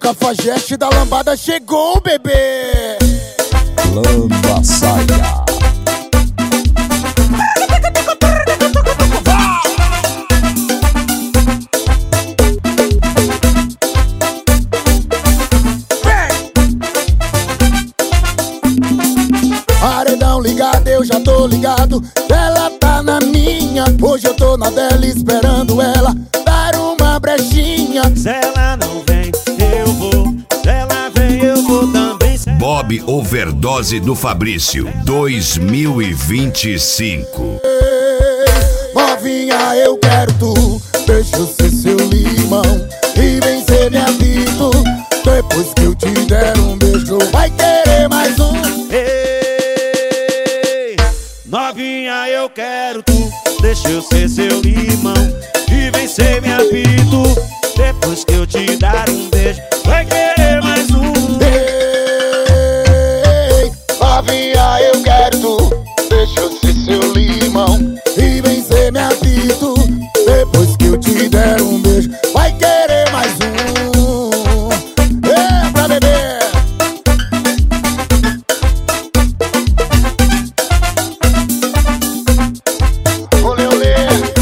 cafajeste da lambada chegou, bebê. Lamba saia. Paredão ligado, eu já tô ligado. Ela tá na minha, hoje eu tô na dela esperando ela dar uma brechinha. Se ela não vem, eu vou. Se ela vem, eu vou também. Bob Overdose do Fabrício 2025. Novinha, eu quero tu. Deixa eu ser seu limão e vem ser minha vida. Depois que eu te der um beijo, vai querer mais um. Ei, novinha, eu quero tu. Deixa eu ser seu limão e vem ser minha vida. Depois que eu te dar um beijo, vai querer mais um. Ei, novinha, eu quero tu. Deixa eu ser seu limão e vem ser minha vida. Depois que eu te der um beijo, vai querer mais um. Eita, bebê! Olê, olê!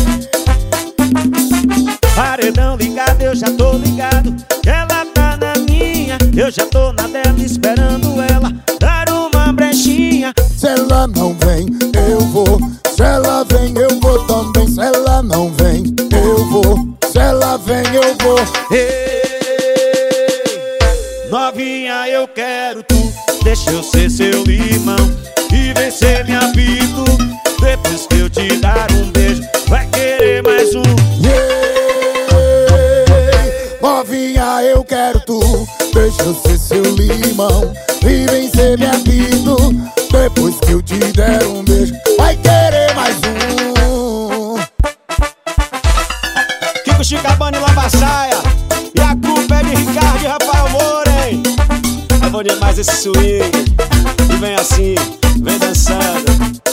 Paredão ligado, eu já tô ligado. Ela tá na minha, eu já tô na dela esperando ela dar uma brechinha. Se ela não vem, eu vou. Se ela vem, eu vou também. Se ela não vem, eu vou. Se ela vem, eu vou. Ei, novinha, eu quero tu. Deixa eu ser seu limão e vem ser minha vida. Depois que eu te dar um beijo, vai querer mais um. Novinha, eu quero tu. Deixa eu ser seu limão e vem ser minha vida. Depois que eu te der um beijo, vai querer mais um. Kiko Chicabana e Lamba Saia. E a culpa é de Ricardo e Rafael Moura, hein? É bom demais esse swing. E vem assim, vem dançando.